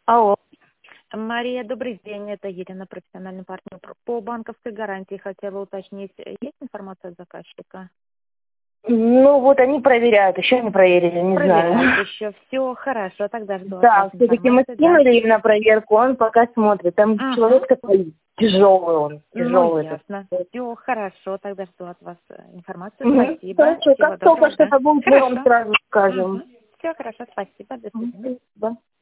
Алло. Мария, добрый день. Это Елена, профессиональный партнер. По банковской гарантии хотела уточнить, есть информация от заказчика? Ну вот они проверяют, еще не проверили, не знаю. Проверяют еще. Все хорошо, тогда жду от Да, вас все-таки мы информацию. скинули им на проверку, он пока смотрит. Там Ага. человек такой тяжелый он, Ну, тяжелый. ясно. Все хорошо, тогда жду от вас информацию. Угу. Спасибо. Хорошо, Всего как только доброго, да. что-то будет, мы вам Хорошо. сразу скажем. Все хорошо, спасибо. До свидания. Спасибо.